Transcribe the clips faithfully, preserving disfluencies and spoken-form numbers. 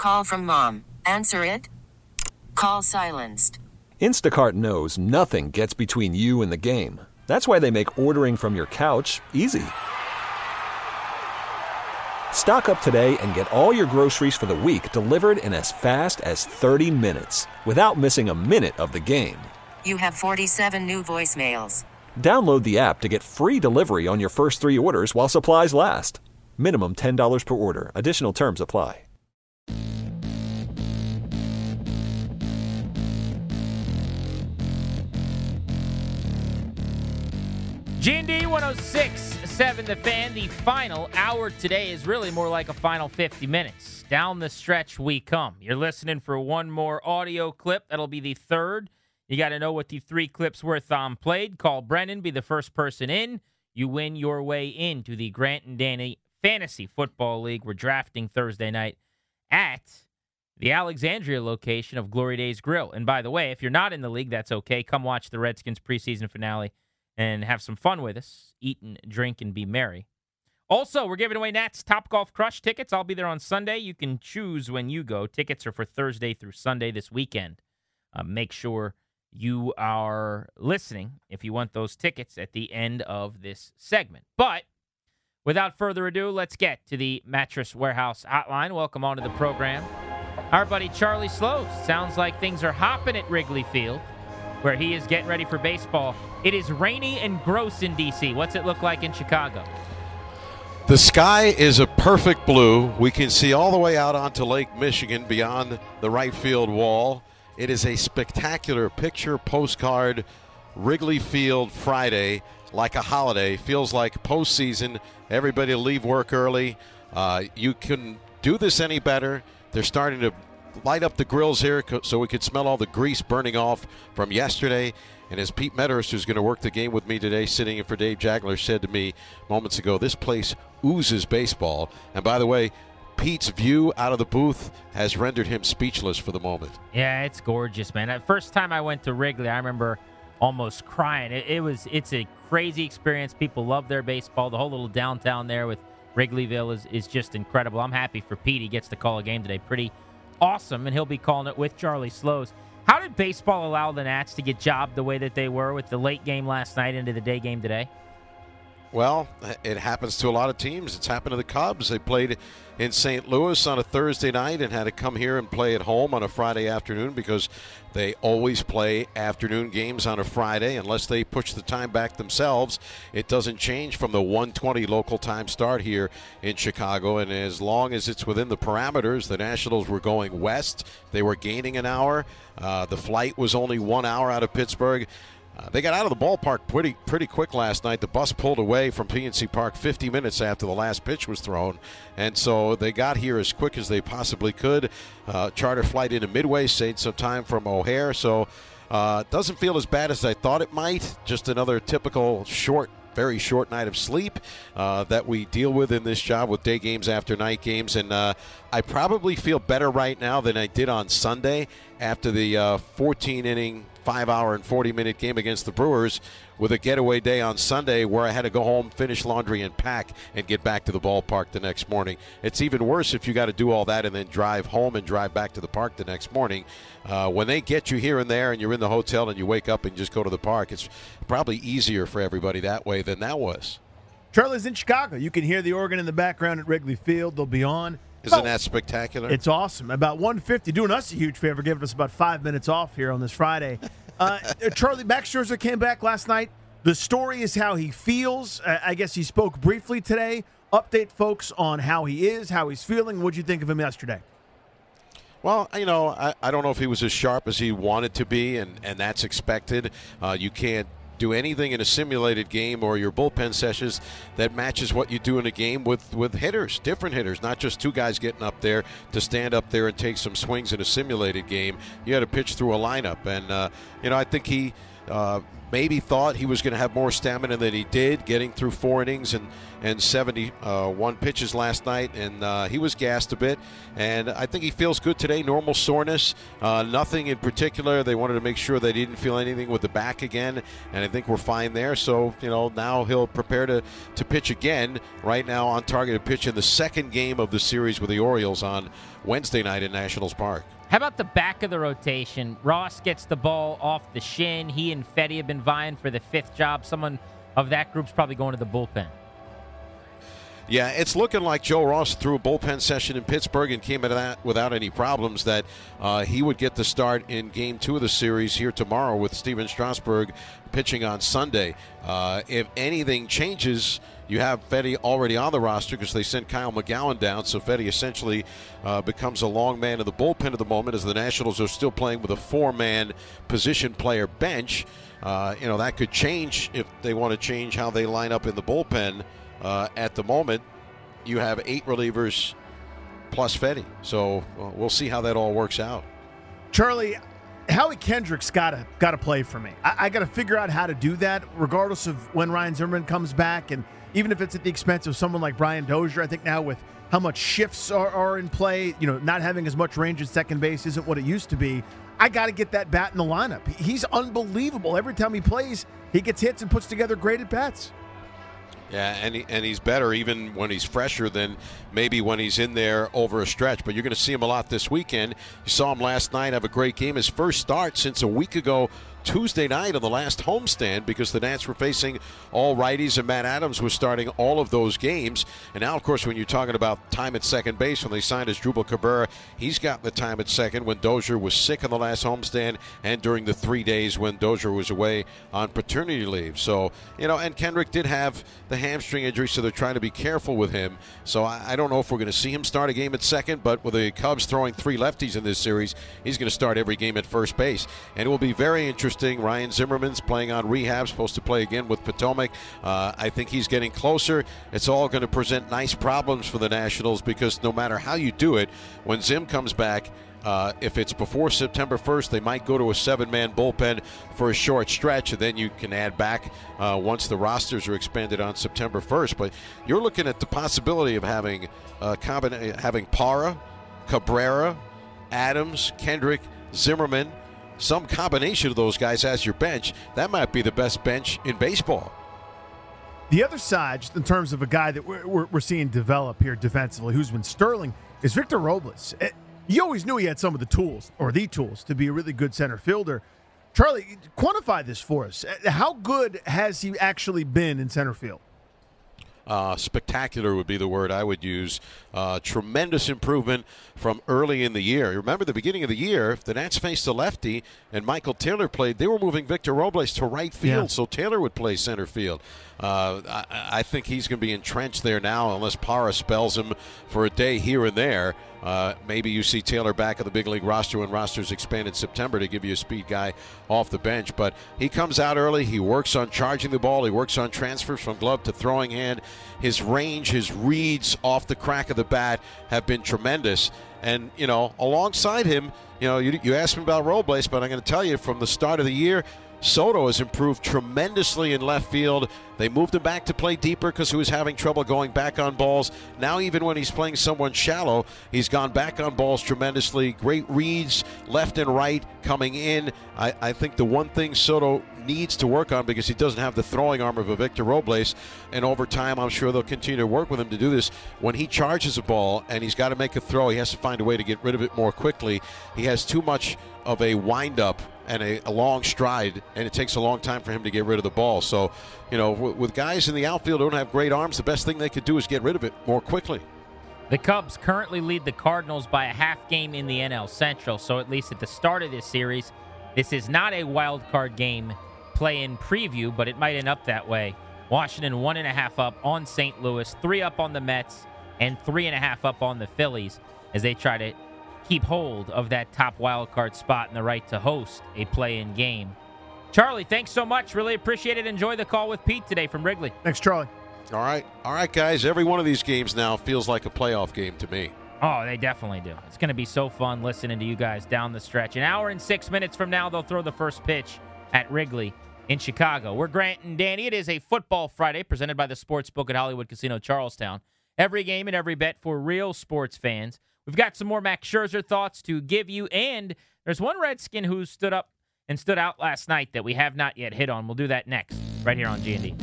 Call from mom. Answer it. Call silenced. Instacart knows nothing gets between you and the game. That's why they make ordering from your couch easy. Stock up today and get all your groceries for the week delivered in as fast as thirty minutes without missing a minute of the game. You have forty-seven new voicemails. Download the app to get free delivery on your first three orders while supplies last. Minimum ten dollars per order. Additional terms apply. G and D one oh six point seven The Fan. The final hour today is really more like a final fifty minutes. Down the stretch we come. You're listening for one more audio clip. That'll be the third. You got to know what the three clips worth on played. Call Brennan. Be the first person in. You win your way into the Grant and Danny Fantasy Football League. We're drafting Thursday night at the Alexandria location of Glory Days Grill. And by the way, if you're not in the league, that's okay. Come watch the Redskins preseason finale and have some fun with us. Eat and drink and be merry. Also, we're giving away Nats Top Golf Crush tickets. I'll be there on Sunday. You can choose when you go. Tickets are for Thursday through Sunday this weekend. Uh, make sure you are listening if you want those tickets at the end of this segment. But without further ado, let's get to the Mattress Warehouse hotline. Welcome on to the program, our buddy Charlie Slows. Sounds like things are hopping at Wrigley Field, where he is getting ready for baseball. It is rainy and gross in D C. What's it look like in Chicago? The sky is a perfect blue. We can see all the way out onto Lake Michigan beyond the right field wall. It is a spectacular picture postcard Wrigley Field Friday, like a holiday. Feels like postseason. Everybody will leave work early. Uh, you can do this any better. They're starting to light up the grills here so we could smell all the grease burning off from yesterday. And as Pete Medhurst, who's going to work the game with me today, sitting in for Dave Jagler, said to me moments ago, this place oozes baseball. And by the way, Pete's view out of the booth has rendered him speechless for the moment. Yeah, it's gorgeous, man. The first time I went to Wrigley, I remember almost crying. It, it was, it's a crazy experience. People love their baseball. The whole little downtown there with Wrigleyville is, is just incredible. I'm happy for Pete. He gets to call a game today. Pretty awesome, and he'll be calling it with Charlie Slows. How did baseball allow the Nats to get jobbed the way that they were with the late game last night into the day game today? Well, it happens to a lot of teams. It's happened to the Cubs. They played in Saint Louis on a Thursday night and had to come here and play at home on a Friday afternoon because they always play afternoon games on a Friday. Unless they push the time back themselves, it doesn't change from the one twenty local time start here in Chicago. And as long as it's within the parameters, the Nationals were going west. They were gaining an hour. Uh, the flight was only one hour out of Pittsburgh. Uh, they got out of the ballpark pretty pretty quick last night. The bus pulled away from P N C Park fifty minutes after the last pitch was thrown, and so they got here as quick as they possibly could. Uh, charter flight into Midway saved some time from O'Hare, so uh, it doesn't feel as bad as I thought it might. Just another typical short, very short night of sleep uh, that we deal with in this job with day games after night games, and uh, I probably feel better right now than I did on Sunday after the uh, fourteen-inning five-hour and forty-minute game against the Brewers with a getaway day on Sunday where I had to go home, finish laundry, and pack and get back to the ballpark the next morning. It's even worse if you got to do all that and then drive home and drive back to the park the next morning. Uh, when they get you here and there and you're in the hotel and you wake up and just go to the park, it's probably easier for everybody that way than that was. Charlie's in Chicago. You can hear the organ in the background at Wrigley Field. They'll be on. Isn't oh, that spectacular? It's awesome. About one fifty, doing us a huge favor, giving us about five minutes off here on this Friday. Uh, Charlie Max Scherzer came back last night. The story is how he feels. Uh, I guess he spoke briefly today. Update folks on how he is, how he's feeling. What did you think of him yesterday? Well, you know, I, I don't know if he was as sharp as he wanted to be, and, and that's expected. Uh, you can't do anything in a simulated game or your bullpen sessions that matches what you do in a game with, with hitters, different hitters, not just two guys getting up there to stand up there and take some swings in a simulated game. You had to pitch through a lineup. And, uh, you know, I think he uh, maybe thought he was going to have more stamina than he did, getting through four innings and, and seventy-one pitches last night, and uh, he was gassed a bit. And I think he feels good today, normal soreness, uh, nothing in particular. They wanted to make sure they didn't feel anything with the back again, and I think we're fine there. So, you know, now he'll prepare to, to pitch again. Right now on target to pitch in the second game of the series with the Orioles on Wednesday night at Nationals Park. How about the back of the rotation? Ross gets the ball off the shin. He and Fetty have been vying for the fifth job. Someone of that group's probably going to the bullpen. Yeah, it's looking like Joe Ross threw a bullpen session in Pittsburgh and came out of that without any problems, that uh, he would get the start in game two of the series here tomorrow with Steven Strasburg pitching on Sunday. Uh, if anything changes, you have Fetty already on the roster because they sent Kyle McGowan down, so Fetty essentially uh, becomes a long man in the bullpen at the moment as the Nationals are still playing with a four-man position player bench. Uh, you know, that could change if they want to change how they line up in the bullpen. Uh, at the moment, you have eight relievers plus Fetty, so uh, we'll see how that all works out. Charlie, Howie Kendrick's got to got to play for me. I, I got to figure out how to do that, regardless of when Ryan Zimmerman comes back, and even if it's at the expense of someone like Brian Dozier. I think now with how much shifts are, are in play, you know, not having as much range at second base isn't what it used to be. I got to get that bat in the lineup. He's unbelievable. Every time he plays, he gets hits and puts together great at bats. Yeah, and he, and he's better even when he's fresher than maybe when he's in there over a stretch. But you're going to see him a lot this weekend. You saw him last night have a great game. His first start since a week ago Tuesday night on the last homestand, because the Nats were facing all righties and Matt Adams was starting all of those games. And now, of course, when you're talking about time at second base, when they signed Asdrubal Cabrera, he's got the time at second when Dozier was sick on the last homestand and during the three days when Dozier was away on paternity leave. So, you know, and Kendrick did have the hamstring injury, so they're trying to be careful with him. So I, I don't know if we're going to see him start a game at second, but with the Cubs throwing three lefties in this series, he's going to start every game at first base. And it will be very interesting. Ryan Zimmerman's playing on rehab, supposed to play again with Potomac. Uh, I think he's getting closer. It's all going to present nice problems for the Nationals, because no matter how you do it, when Zim comes back, Uh, if it's before September first, they might go to a seven-man bullpen for a short stretch, and then you can add back uh, once the rosters are expanded on September first. But you're looking at the possibility of having uh, combina- having Parra, Cabrera, Adams, Kendrick, Zimmerman, some combination of those guys as your bench. That might be the best bench in baseball. The other side, just in terms of a guy that we're, we're, we're seeing develop here defensively, who's been sterling, is Victor Robles. It, You always knew he had some of the tools, or the tools, to be a really good center fielder. Charlie, quantify this for us. How good has he actually been in center field? Uh, spectacular would be the word I would use. Uh, tremendous improvement from early in the year. Remember, the beginning of the year, the Nats faced a lefty, and Michael Taylor played. They were moving Victor Robles to right field, yeah. so Taylor would play center field. Uh, I, I think he's going to be entrenched there now, unless Parra spells him for a day here and there. Uh, maybe you see Taylor back on the big league roster when rosters expand in September to give you a speed guy off the bench. But he comes out early. He works on charging the ball. He works on transfers from glove to throwing hand. His range, his reads off the crack of the bat have been tremendous. And, you know, alongside him, you know, you, you asked me about Robles, but I'm going to tell you, from the start of the year, Soto has improved tremendously in left field. They moved him back to play deeper because he was having trouble going back on balls. Now, even when he's playing someone shallow, he's gone back on balls tremendously. Great reads left and right coming in. I, I think the one thing Soto needs to work on, because he doesn't have the throwing arm of a Victor Robles, and over time I'm sure they'll continue to work with him to do this. When he charges a ball and he's got to make a throw, he has to find a way to get rid of it more quickly. He has too much of a wind-up and a, a long stride, and it takes a long time for him to get rid of the ball. So, you know, w- with guys in the outfield who don't have great arms, the best thing they could do is get rid of it more quickly. The Cubs currently lead the Cardinals by a half game in the N L Central, so at least at the start of this series, this is not a wild card game play-in preview, but it might end up that way. Washington one and a half up on Saint Louis, three up on the Mets, and three and a half up on the Phillies as they try to keep hold of that top wild card spot and the right to host a play-in game. Charlie, thanks so much. Really appreciate it. Enjoy the call with Pete today from Wrigley. Thanks, Charlie. All right. All right, guys. Every one of these games now feels like a playoff game to me. Oh, they definitely do. It's going to be so fun listening to you guys down the stretch. An hour and six minutes from now, they'll throw the first pitch at Wrigley in Chicago. We're Grant and Danny. It is a Football Friday presented by the Sportsbook at Hollywood Casino Charlestown. Every game and every bet for real sports fans. We've got some more Max Scherzer thoughts to give you, and there's one Redskin who stood up and stood out last night that we have not yet hit on. We'll do that next, right here on G and D.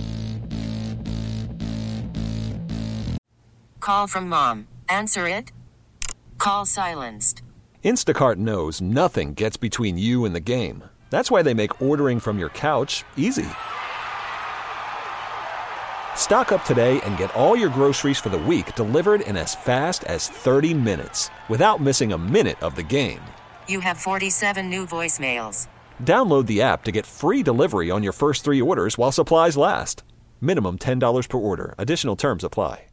Call from mom. Answer it. Call silenced. Instacart knows nothing gets between you and the game. That's why they make ordering from your couch easy. Stock up today and get all your groceries for the week delivered in as fast as thirty minutes without missing a minute of the game. You have forty-seven new voicemails. Download the app to get free delivery on your first three orders while supplies last. Minimum ten dollars per order. Additional terms apply.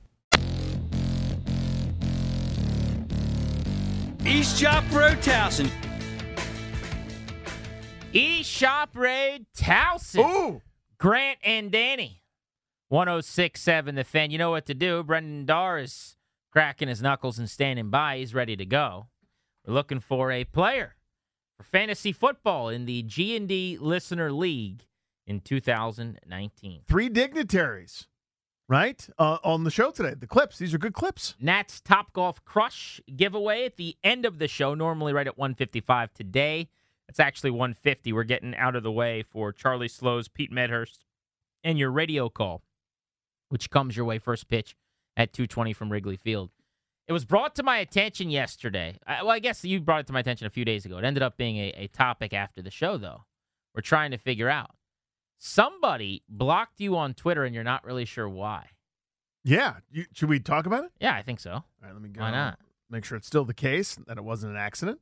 East Shop Road Towson. East Shop Road Towson. Ooh. Grant and Danny. one oh six point seven The Fan. You know what to do. Brendan Darr is cracking his knuckles and standing by. He's ready to go. We're looking for a player for fantasy football in the G and D Listener League in two thousand nineteen. Three dignitaries, right, uh, on the show today. The clips. These are good clips. Nats Top Golf Crush giveaway at the end of the show, normally right at one fifty-five today. It's actually one fifty. We're getting out of the way for Charlie Slows, Pete Medhurst, and your radio call, which comes your way first pitch at two twenty from Wrigley Field. It was brought to my attention yesterday. I, well, I guess you brought it to my attention a few days ago. It ended up being a, a topic after the show, though. We're trying to figure out. Somebody blocked you on Twitter, and you're not really sure why. Yeah. You, should we talk about it? Yeah, I think so. All right, let me go. Why not? Make sure it's still the case, that it wasn't an accident.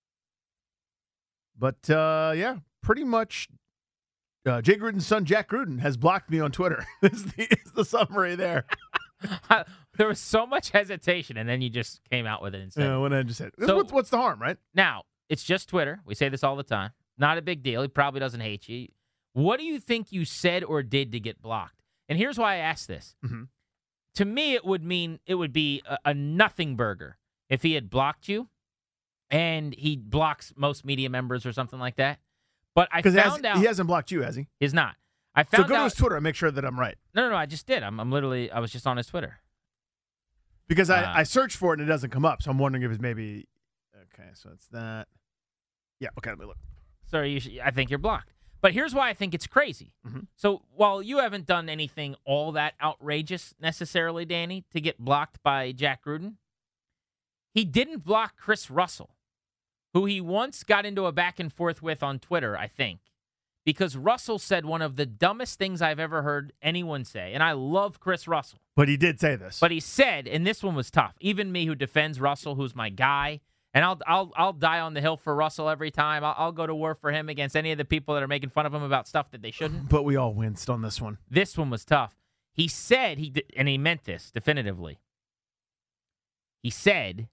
But, uh, yeah, pretty much uh, Jay Gruden's son, Jack Gruden, has blocked me on Twitter. is, the, is the summary there. There was so much hesitation, and then you just came out with it and said, Yeah, when I just said, So- what's, what's the harm, right? now, it's just Twitter. We say this all the time. Not a big deal. He probably doesn't hate you. What do you think you said or did to get blocked? And here's why I asked this. Mhm. To me, it would mean it would be a, a nothing burger if he had blocked you and he blocks most media members or something like that. But I Because found out he hasn't blocked you, has he? he's not. I So found go to out. his Twitter and make sure that I'm right. No, no, no. I just did. I'm, I'm literally. I was just on his Twitter. Because I, Uh, I searched for it and it doesn't come up. So I'm wondering if it's maybe, okay, so it's that. Yeah, okay, let me look. So you should, I think you're blocked. But here's why I think it's crazy. Mhm. So while you haven't done anything all that outrageous necessarily, Danny, to get blocked by Jack Gruden, he didn't block Chris Russell, who he once got into a back and forth with on Twitter, I think, because Russell said one of the dumbest things I've ever heard anyone say. And I love Chris Russell. But he did say this. But he said, and this one was tough, even me who defends Russell, who's my guy, and I'll I'll I'll die on the hill for Russell every time. I'll, I'll go to war for him against any of the people that are making fun of him about stuff that they shouldn't. But we all winced on this one. This one was tough. He said, he did, and he meant this definitively. He said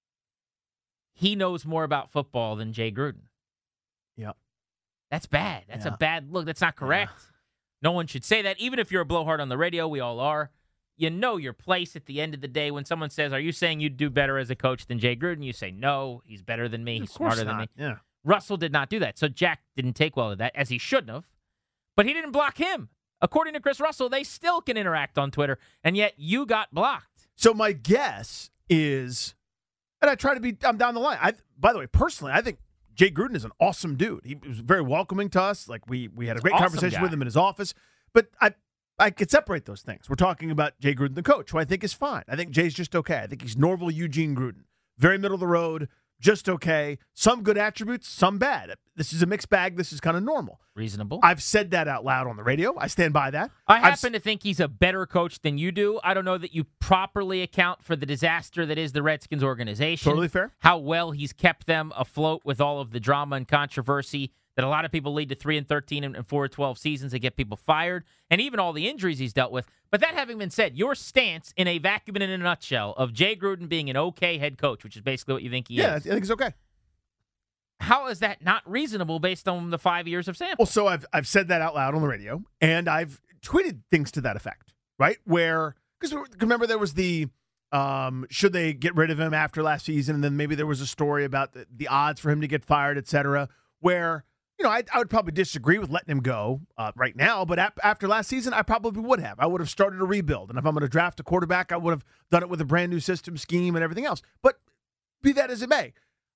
he knows more about football than Jay Gruden. Yep. That's bad. That's Yeah. a bad look. That's not correct. No one should say that. Even if you're a blowhard on the radio, we all are. You know your place at the end of the day. When someone says, are you saying you'd do better as a coach than Jay Gruden? You say, no, he's better than me. He's Of course smarter than me. not. Yeah. Russell did not do that. So Jack didn't take well to that, as he shouldn't have. But he didn't block him. According to Chris Russell, they still can interact on Twitter, and yet you got blocked. So my guess is, and I try to be, I'm down the line. I, by the way, personally, I think Jay Gruden is an awesome dude. He was very welcoming to us. Like we we had a great Awesome conversation guy. with him in his office. But I I could separate those things. We're talking about Jay Gruden, the coach, who I think is fine. I think Jay's just okay. I think he's Norval Eugene Gruden. Very middle of the road, just okay. Some good attributes, some bad. This is a mixed bag. This is kind of normal. Reasonable. I've said that out loud on the radio. I stand by that. I I've happen to think he's a better coach than you do. I don't know that you properly account for the disaster that is the Redskins organization. Totally fair. How well he's kept them afloat with all of the drama and controversy that a lot of people lead to three and thirteen and four and twelve seasons that get people fired, and even all the injuries he's dealt with. But that having been said, your stance in a vacuum and in a nutshell of Jay Gruden being an okay head coach, which is basically what you think he Yeah, I is. think it's okay. How is that not reasonable based on the five years of sample? Well, so I've I've said that out loud on the radio, and I've tweeted things to that effect, right? Where because remember there was the um, should they get rid of him after last season, and then maybe there was a story about the, the odds for him to get fired, et cetera. Where you know, I, I would probably disagree with letting him go uh, right now, but ap- after last season, I probably would have. I would have started a rebuild. And if I'm going to draft a quarterback, I would have done it with a brand new system, scheme, and everything else. But be that as it may,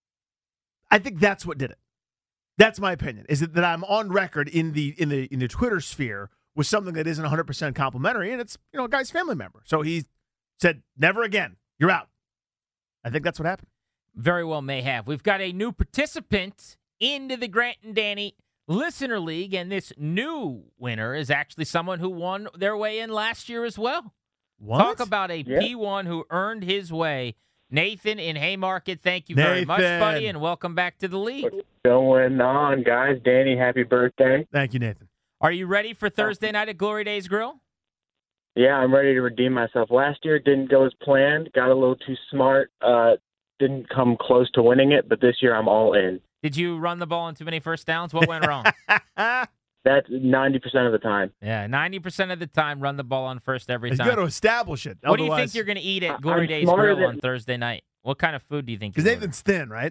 I think that's what did it. That's my opinion, is that, that I'm on record in the in the in the Twitter sphere with something that isn't one hundred percent complimentary, and it's, you know, a guy's family member. So he said, never again. You're out. I think that's what happened. Very well may have. We've got a new participant into the Grant and Danny Listener League, and this new winner is actually someone who won their way in last year as well. What? Talk about a Yeah. P one who earned his way. Nathan in Haymarket, thank you very much, Nathan. buddy, and welcome back to the league. What's going on, guys? Danny, happy birthday. Thank you, Nathan. Are you ready for Thursday night at Glory Days Grill? Yeah, I'm ready to redeem myself. Last year didn't go as planned. Got a little too smart. Uh, didn't come close to winning it, but this year I'm all in. Did you run the ball on too many first downs? What went wrong? That's ninety percent of the time. Yeah, ninety percent of the time, run the ball on first every He's time. got to establish it. What do you Otherwise- think you're going to eat at Glory I'm Days smarter Grill than- on Thursday night? What kind of food do you think Because you're Nathan's thin, right?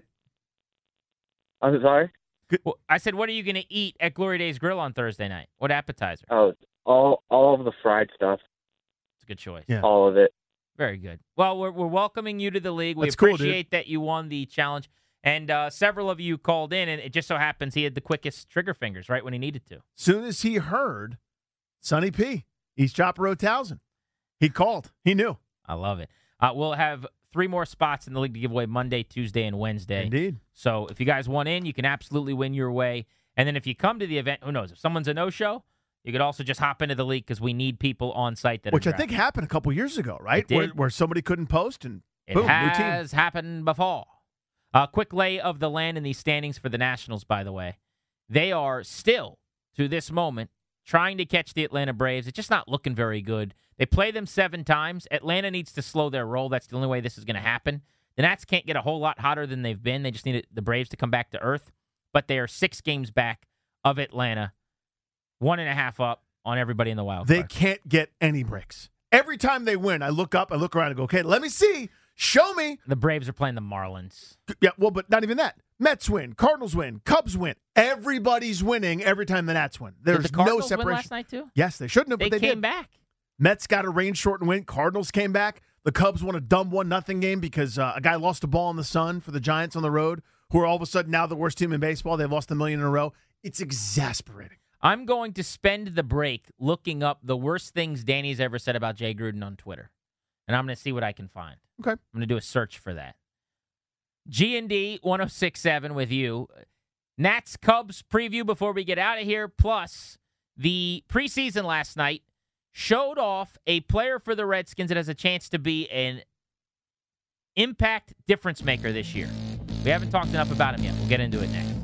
I'm sorry? well, I said, what are you going to eat at Glory Days Grill on Thursday night? What appetizer? Oh, all all of the fried stuff. It's a good choice. Yeah. All of it. Very good. Well, we're, we're welcoming you to the league. We That's cool, dude. appreciate that you won the challenge. And uh, several of you called in, and it just so happens he had the quickest trigger fingers right when he needed to. Soon as he heard Sonny P, East Chopper Road Towson, he called. He knew. I love it. Uh, we'll have three more spots in the league to give away Monday, Tuesday, and Wednesday. Indeed. So if you guys want in, you can absolutely win your way. And then if you come to the event, who knows? If someone's a no-show, you could also just hop into the league because we need people on site that Which are I think happened a couple years ago, right? It did. Where, where somebody couldn't post and It boom, new team. has happened before. A quick lay of the land in these standings for the Nationals, by the way. They are still, to this moment, trying to catch the Atlanta Braves. It's just not looking very good. They play them seven times. Atlanta needs to slow their roll. That's the only way this is going to happen. The Nats can't get a whole lot hotter than they've been. They just need the Braves to come back to earth. But they are six games back of Atlanta, one and a half up on everybody in the wild They card. can't get any breaks. Every time they win, I look up, I look around and go, okay, let me see. Show me. The Braves are playing the Marlins. Yeah, well, but not even that. Mets win. Cardinals win. Cubs win. Everybody's winning every time the Nats win. There's Did the no Cardinals win separation. last night, too? Yes, they shouldn't have, They, but they came did. back. Mets got a rain shortened win. Cardinals came back. The Cubs won a dumb one nothing game because uh, a guy lost a ball in the sun for the Giants on the road, who are all of a sudden now the worst team in baseball. They've lost a million in a row. It's exasperating. I'm going to spend the break looking up the worst things Danny's ever said about Jay Gruden on Twitter. And I'm going to see what I can find. Okay. I'm going to do a search for that. G and D one oh six point seven with you. Nats Cubs preview before we get out of here. Plus, the preseason last night showed off a player for the Redskins that has a chance to be an impact difference maker this year. We haven't talked enough about him yet. We'll get into it next.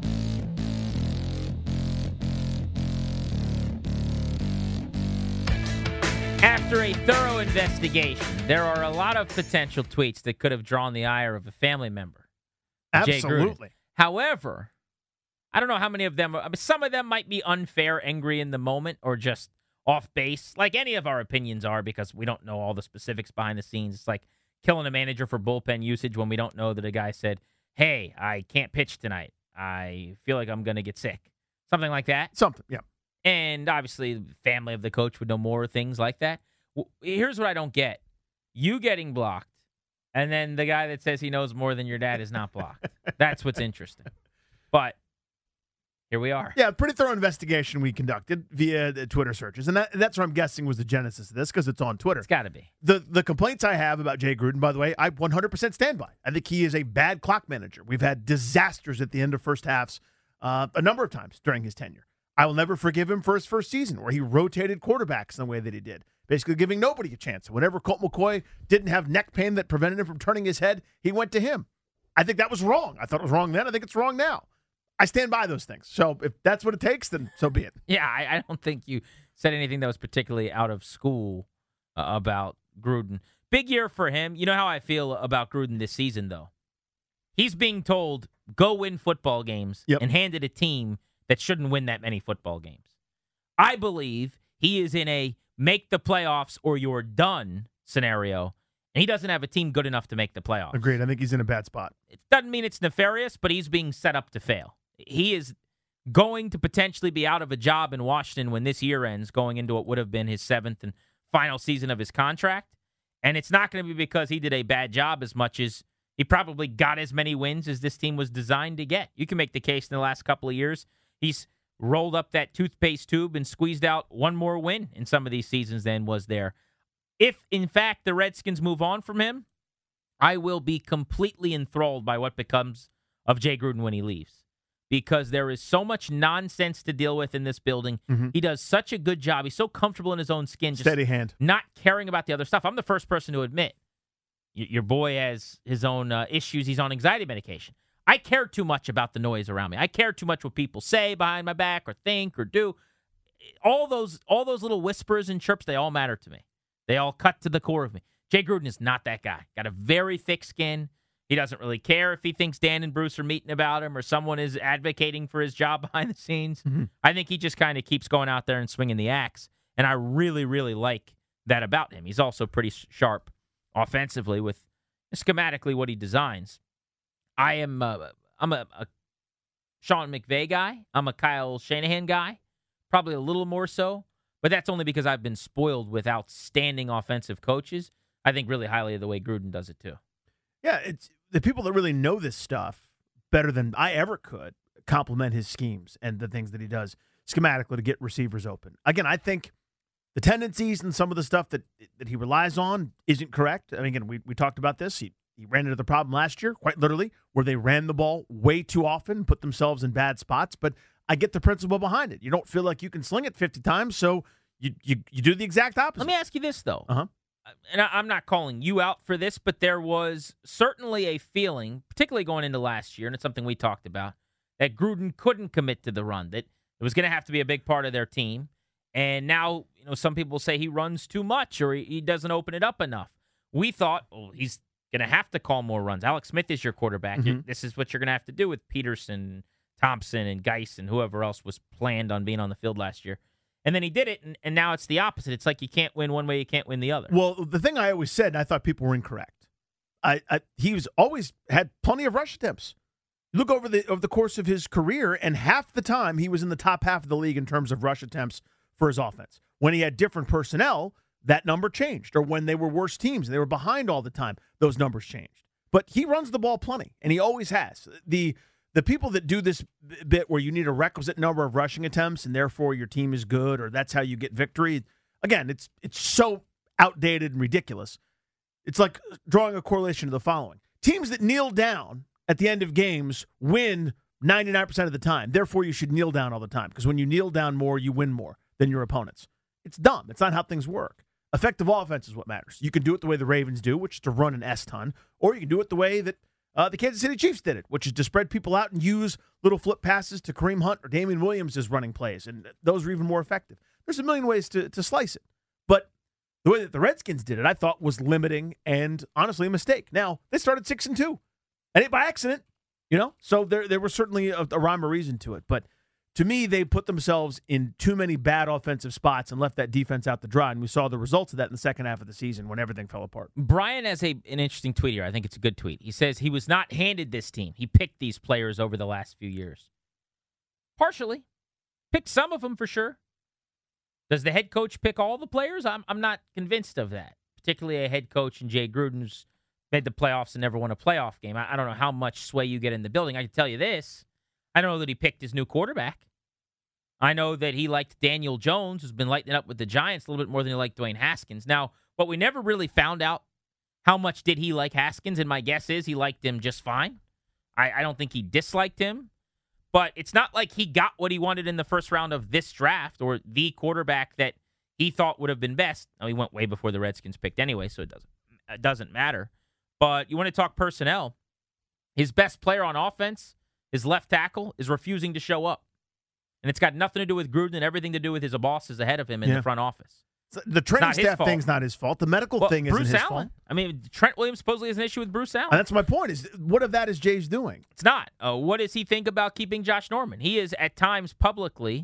After a thorough investigation, there are a lot of potential tweets that could have drawn the ire of a family member. Jay Gruden. Absolutely. However, I don't know how many of them, I mean, some of them might be unfair, angry in the moment, or just off base, like any of our opinions are, because we don't know all the specifics behind the scenes. It's like killing a manager for bullpen usage when we don't know that a guy said, hey, I can't pitch tonight. I feel like I'm going to get sick. Something like that. Something, yeah. And obviously, the family of the coach would know more things like that. Well, here's what I don't get. You getting blocked, and then the guy that says he knows more than your dad is not blocked. That's what's interesting. But here we are. Yeah, pretty thorough investigation we conducted via the Twitter searches. And that, that's what I'm guessing was the genesis of this because it's on Twitter. It's got to be. The the complaints I have about Jay Gruden, by the way, I one hundred percent stand by. I think he is a bad clock manager. We've had disasters at the end of first halves uh, a number of times during his tenure. I will never forgive him for his first season where he rotated quarterbacks in the way that he did, basically giving nobody a chance. Whenever Colt McCoy didn't have neck pain that prevented him from turning his head, he went to him. I think that was wrong. I thought it was wrong then. I think it's wrong now. I stand by those things. So if that's what it takes, then so be it. Yeah, I, I don't think you said anything that was particularly out of school uh, about Gruden. Big year for him. You know how I feel about Gruden this season, though. He's being told, go win football games, Yep. and handed a team that shouldn't win that many football games. I believe he is in a make the playoffs or you're done scenario, and he doesn't have a team good enough to make the playoffs. Agreed. I think he's in a bad spot. It doesn't mean it's nefarious, but he's being set up to fail. He is going to potentially be out of a job in Washington when this year ends, going into what would have been his seventh and final season of his contract. And it's not going to be because he did a bad job as much as he probably got as many wins as this team was designed to get. You can make the case in the last couple of years, he's rolled up that toothpaste tube and squeezed out one more win in some of these seasons than was there. If, in fact, the Redskins move on from him, I will be completely enthralled by what becomes of Jay Gruden when he leaves, because there is so much nonsense to deal with in this building. Mm-hmm. He does such a good job. He's so comfortable in his own skin. Just steady hand. Not caring about the other stuff. I'm the first person to admit your boy has his own uh, issues. He's on anxiety medication. I care too much about the noise around me. I care too much what people say behind my back or think or do. All those, all those little whispers and chirps, they all matter to me. They all cut to the core of me. Jay Gruden is not that guy. Got a very thick skin. He doesn't really care if he thinks Dan and Bruce are meeting about him or someone is advocating for his job behind the scenes. Mm-hmm. I think he just kind of keeps going out there and swinging the axe, and I really, really like that about him. He's also pretty sharp offensively with schematically what he designs. I am uh, I'm a, a Sean McVay guy. I'm a Kyle Shanahan guy, probably a little more so, but that's only because I've been spoiled with outstanding offensive coaches. I think really highly of the way Gruden does it too. Yeah, it's the people that really know this stuff better than I ever could compliment his schemes and the things that he does schematically to get receivers open. Again, I think the tendencies and some of the stuff that that he relies on isn't correct. I mean, again, we, we talked about this. He, he ran into the problem last year, quite literally, where they ran the ball way too often, put themselves in bad spots. But I get the principle behind it. You don't feel like you can sling it fifty times, so you you, you do the exact opposite. Let me ask you this, though. Uh-huh. And I'm not calling you out for this, but there was certainly a feeling, particularly going into last year, and it's something we talked about, that Gruden couldn't commit to the run, that it was going to have to be a big part of their team. And now, you know, some people say he runs too much or he, he doesn't open it up enough. We thought, well, he's going to have to call more runs. Alex Smith is your quarterback. Mm-hmm. This is what you're going to have to do with Peterson, Thompson, and Geis, and whoever else was planned on being on the field last year. And then he did it, and, and now it's the opposite. It's like you can't win one way, you can't win the other. Well, the thing I always said, and I thought people were incorrect, I, I he was always had plenty of rush attempts. You look over the over the course of his career, and half the time he was in the top half of the league in terms of rush attempts for his offense. When he had different personnel, that number changed. Or when they were worse teams and they were behind all the time, those numbers changed. But he runs the ball plenty, and he always has. The The people that do this bit where you need a requisite number of rushing attempts and therefore your team is good or that's how you get victory, again, it's it's so outdated and ridiculous. It's like drawing a correlation to the following. Teams that kneel down at the end of games win ninety-nine percent of the time. Therefore, you should kneel down all the time because when you kneel down more, you win more than your opponents. It's dumb. It's not how things work. Effective offense is what matters. You can do it the way the Ravens do, which is to run an S-ton, or you can do it the way that Uh, the Kansas City Chiefs did it, which is to spread people out and use little flip passes to Kareem Hunt or Damian Williams as running plays, and those are even more effective. There's a million ways to, to slice it. But the way that the Redskins did it, I thought was limiting and honestly a mistake. Now, they started six and two, and it by accident, you know? So there there was certainly a, a rhyme or reason to it. But to me, they put themselves in too many bad offensive spots and left that defense out to dry, and we saw the results of that in the second half of the season when everything fell apart. Brian has a an interesting tweet here. I think it's a good tweet. He says he was not handed this team. He picked these players over the last few years. Partially. Picked some of them for sure. Does the head coach pick all the players? I'm I'm not convinced of that, particularly a head coach in Jay Gruden who's made the playoffs and never won a playoff game. I, I don't know how much sway you get in the building. I can tell you this. I don't know that he picked his new quarterback. I know that he liked Daniel Jones, who's been lighting it up with the Giants a little bit more than he liked Dwayne Haskins. Now, what we never really found out, how much did he like Haskins? And my guess is he liked him just fine. I, I don't think he disliked him. But it's not like he got what he wanted in the first round of this draft or the quarterback that he thought would have been best. Now, he went way before the Redskins picked anyway, so it doesn't, it doesn't matter. But you want to talk personnel. His best player on offense, his left tackle, is refusing to show up. And it's got nothing to do with Gruden and everything to do with his bosses ahead of him in yeah. the front office. So the training staff thing's not his fault. The medical well, thing Bruce isn't his Allen. fault. I mean, Trent Williams supposedly has an issue with Bruce Allen. And that's my point. Is what of that is Jay's doing? It's not. Uh, what does he think about keeping Josh Norman? He has at times publicly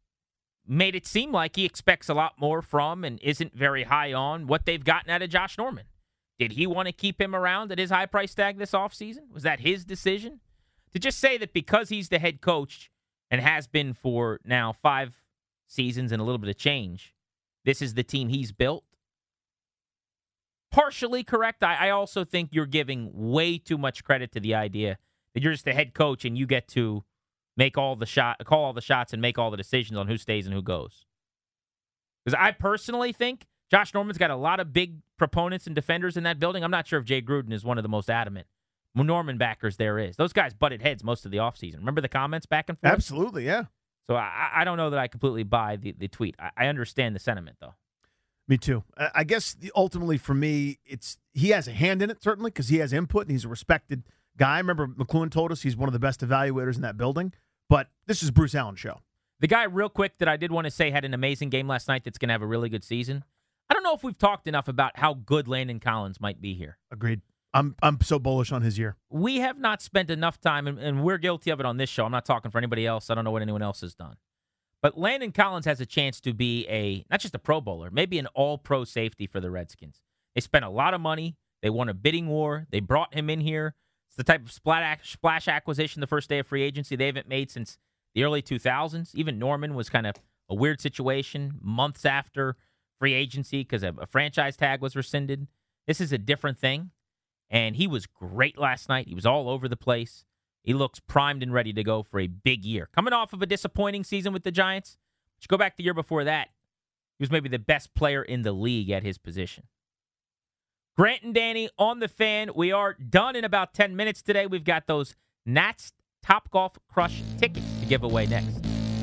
made it seem like he expects a lot more from and isn't very high on what they've gotten out of Josh Norman. Did he want to keep him around at his high price tag this offseason? Was that his decision? To just say that because he's the head coach, and has been for now five seasons and a little bit of change, this is the team he's built. Partially correct. I, I also think you're giving way too much credit to the idea that you're just the head coach and you get to make all the shot, call all the shots and make all the decisions on who stays and who goes. Because I personally think Josh Norman's got a lot of big proponents and defenders in that building. I'm not sure if Jay Gruden is one of the most adamant Norman backers there is. Those guys butted heads most of the offseason. Remember the comments back and forth? Absolutely, yeah. So I, I don't know that I completely buy the, the tweet. I, I understand the sentiment, though. Me too. I I guess the, ultimately for me, it's he has a hand in it, certainly, because he has input and he's a respected guy. Remember, McLuhan told us he's one of the best evaluators in that building. But this is Bruce Allen's show. The guy, real quick, that I did want to say had an amazing game last night that's going to have a really good season. I don't know if we've talked enough about how good Landon Collins might be here. Agreed. I'm I'm so bullish on his year. We have not spent enough time, and, and we're guilty of it on this show. I'm not talking for anybody else. I don't know what anyone else has done. But Landon Collins has a chance to be a, not just a Pro Bowler, maybe an all-pro safety for the Redskins. They spent a lot of money. They won a bidding war. They brought him in here. It's the type of splash acquisition the first day of free agency they haven't made since the early two thousands. Even Norman was kind of a weird situation months after free agency because a, a franchise tag was rescinded. This is a different thing. And he was great last night. He was all over the place. He looks primed and ready to go for a big year. Coming off of a disappointing season with the Giants, but you go back the year before that, he was maybe the best player in the league at his position. Grant and Danny on the Fan. We are done in about ten minutes today. We've got those Nats Top Golf Crush tickets to give away next.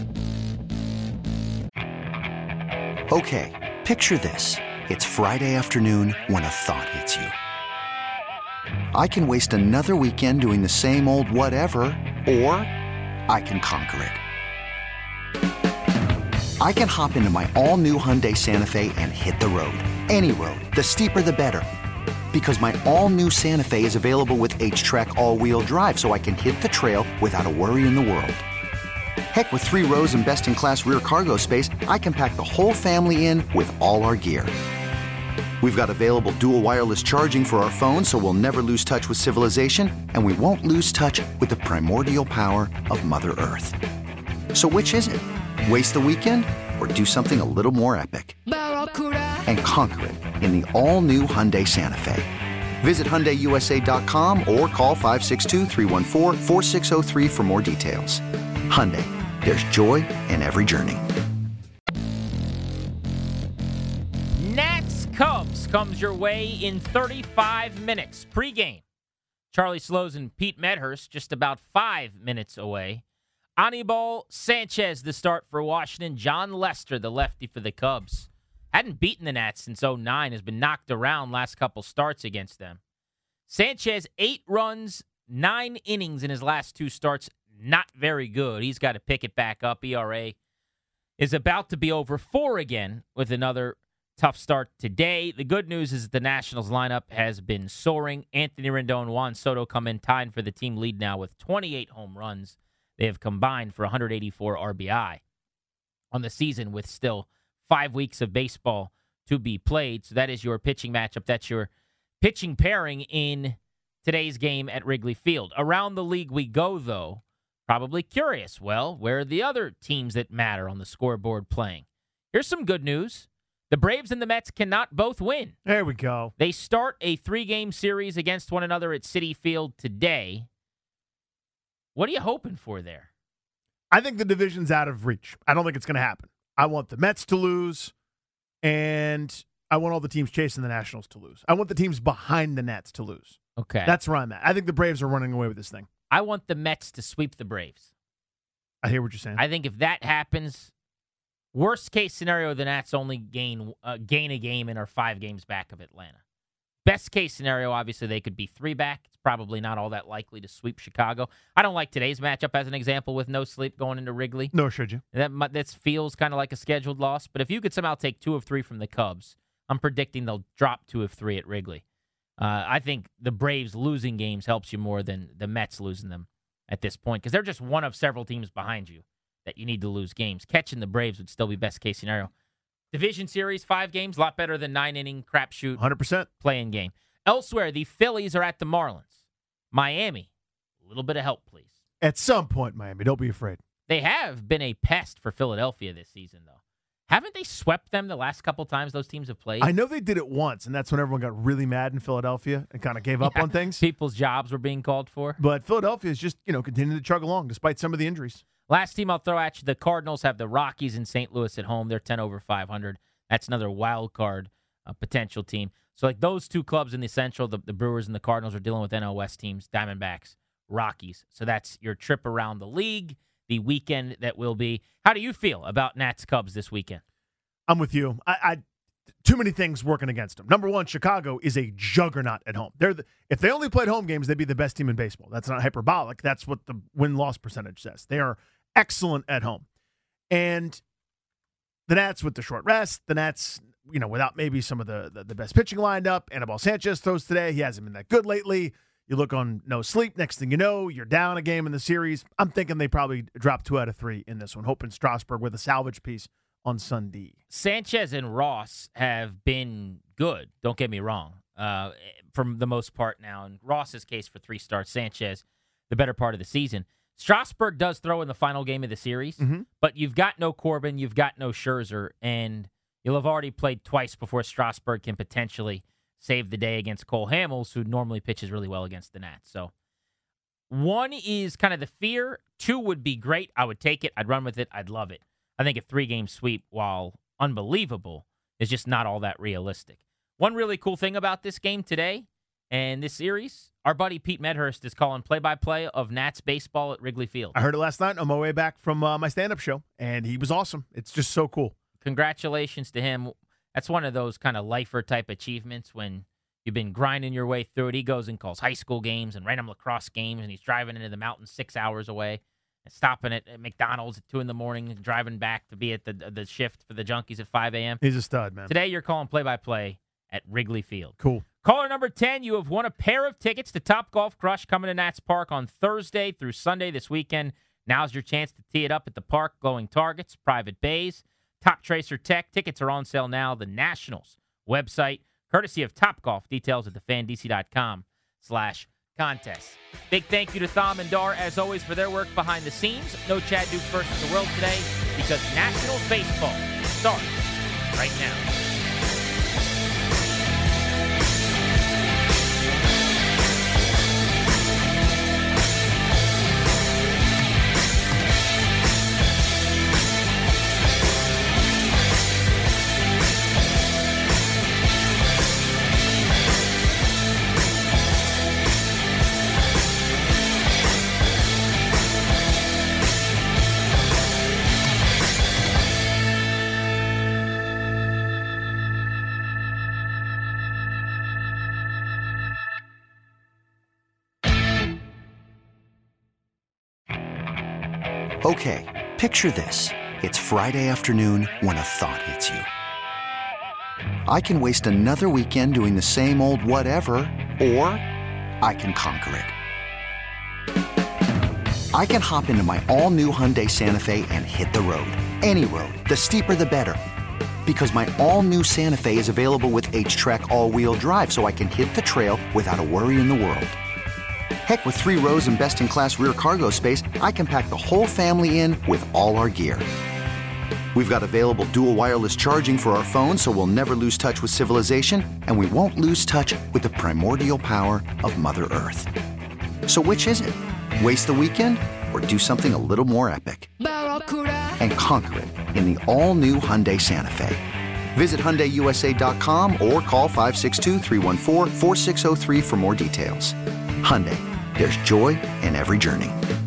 Okay, picture this. It's Friday afternoon when a thought hits you. I can waste another weekend doing the same old whatever, or I can conquer it. I can hop into my all-new Hyundai Santa Fe and hit the road. Any road. The steeper, the better. Because my all-new Santa Fe is available with H-Track all-wheel drive, so I can hit the trail without a worry in the world. Heck, with three rows and best-in-class rear cargo space, I can pack the whole family in with all our gear. We've got available dual wireless charging for our phones, so we'll never lose touch with civilization, and we won't lose touch with the primordial power of Mother Earth. So which is it? Waste the weekend or do something a little more epic? And conquer it in the all-new Hyundai Santa Fe. Visit Hyundai U S A dot com or call five six two, three one four, four six zero three for more details. Hyundai, there's joy in every journey. Cubs comes your way in thirty-five minutes. Pre-game. Charlie Slows and Pete Medhurst just about five minutes away. Anibal Sanchez, the start for Washington. John Lester, the lefty for the Cubs. Hadn't beaten the Nats since oh nine. Has been knocked around last couple starts against them. Sanchez, eight runs, nine innings in his last two starts. Not very good. He's got to pick it back up. E R A is about to be over four again with another tough start today. The good news is that the Nationals lineup has been soaring. Anthony Rendon and Juan Soto come in tied for the team lead now with twenty-eight home runs. They have combined for one hundred eighty-four R B I on the season with still five weeks of baseball to be played. So that is your pitching matchup. That's your pitching pairing in today's game at Wrigley Field. Around the league we go, though. Probably curious. Well, where are the other teams that matter on the scoreboard playing? Here's some good news. The Braves and the Mets cannot both win. There we go. They start a three-game series against one another at Citi Field today. What are you hoping for there? I think the division's out of reach. I don't think it's going to happen. I want the Mets to lose, and I want all the teams chasing the Nationals to lose. I want the teams behind the Nets to lose. Okay. That's where I'm at. I think the Braves are running away with this thing. I want the Mets to sweep the Braves. I hear what you're saying. I think if that happens, worst case scenario, the Nats only gain uh, gain a game and are five games back of Atlanta. Best case scenario, obviously, they could be three back. It's probably not all that likely to sweep Chicago. I don't like today's matchup as an example with no sleep going into Wrigley. Nor should you. That, that feels kind of like a scheduled loss. But if you could somehow take two of three from the Cubs, I'm predicting they'll drop two of three at Wrigley. Uh, I think the Braves losing games helps you more than the Mets losing them at this point because they're just one of several teams behind you that you need to lose games. Catching the Braves would still be best case scenario. Division series, five games, a lot better than nine-inning crapshoot one hundred percent playing game. Elsewhere, the Phillies are at the Marlins. Miami, a little bit of help, please. At some point, Miami, don't be afraid. They have been a pest for Philadelphia this season, though. Haven't they swept them the last couple times those teams have played? I know they did it once, and that's when everyone got really mad in Philadelphia and kind of gave up Yeah, on things. People's jobs were being called for. But Philadelphia is just, you know, continuing to chug along despite some of the injuries. Last team I'll throw at you, the Cardinals have the Rockies in Saint Louis at home. They're ten over five hundred. That's another wild card uh, potential team. So like those two clubs in the Central, the, the Brewers and the Cardinals are dealing with N L West teams, Diamondbacks, Rockies. So that's your trip around the league, the weekend that will be. How do you feel about Nats Cubs this weekend? I'm with you. I, I too many things working against them. Number one, Chicago is a juggernaut at home. They're the, if they only played home games, they'd be the best team in baseball. That's not hyperbolic. That's what the win-loss percentage says. They are excellent at home. And the Nats with the short rest, the Nats, you know, without maybe some of the, the, the best pitching lined up. Anibal Sanchez throws today. He hasn't been that good lately. You look on no sleep. Next thing you know, you're down a game in the series. I'm thinking they probably drop two out of three in this one. Hoping Strasburg with a salvage piece on Sunday. Sanchez and Ross have been good. Don't get me wrong. Uh, for the most part now, in Ross's case for three starts, Sanchez the better part of the season. Strasburg does throw in the final game of the series, mm-hmm. but you've got no Corbin, you've got no Scherzer, and you'll have already played twice before Strasburg can potentially save the day against Cole Hamels, who normally pitches really well against the Nats. So one is kind of the fear. Two would be great. I would take it. I'd run with it. I'd love it. I think a three-game sweep, while unbelievable, is just not all that realistic. One really cool thing about this game today and this series, our buddy Pete Medhurst is calling play-by-play of Nats baseball at Wrigley Field. I heard it last night on my way back from uh, my stand-up show, and he was awesome. It's just so cool. Congratulations to him. That's one of those kind of lifer-type achievements when you've been grinding your way through it. He goes and calls high school games and random lacrosse games, and he's driving into the mountains six hours away. Stopping at McDonald's at two in the morning and driving back to be at the the shift for the Junkies at five a.m. He's a stud, man. Today, you're calling play-by-play at Wrigley Field. Cool. Caller number ten, you have won a pair of tickets to Top Golf Crush coming to Nats Park on Thursday through Sunday this weekend. Now's your chance to tee it up at the park. Glowing targets, private bays, Top Tracer Tech. Tickets are on sale now. The Nationals website, courtesy of Top Golf. Details at the fan d c dot com slash contest. Big thank you to Thom and Dar, as always, for their work behind the scenes. No Chad Duke versus the world today because Nationals baseball starts right now. Okay, picture this. It's Friday afternoon when a thought hits you. I can waste another weekend doing the same old whatever, or I can conquer it. I can hop into my all-new Hyundai Santa Fe and hit the road. Any road. The steeper, the better. Because my all-new Santa Fe is available with H-Track all-wheel drive, so I can hit the trail without a worry in the world. Heck, with three rows and best-in-class rear cargo space, I can pack the whole family in with all our gear. We've got available dual wireless charging for our phones, so we'll never lose touch with civilization, and we won't lose touch with the primordial power of Mother Earth. So which is it? Waste the weekend or do something a little more epic? And conquer it in the all-new Hyundai Santa Fe. Visit Hyundai U S A dot com or call five six two, three one four, four six zero three for more details. Hyundai, there's joy in every journey.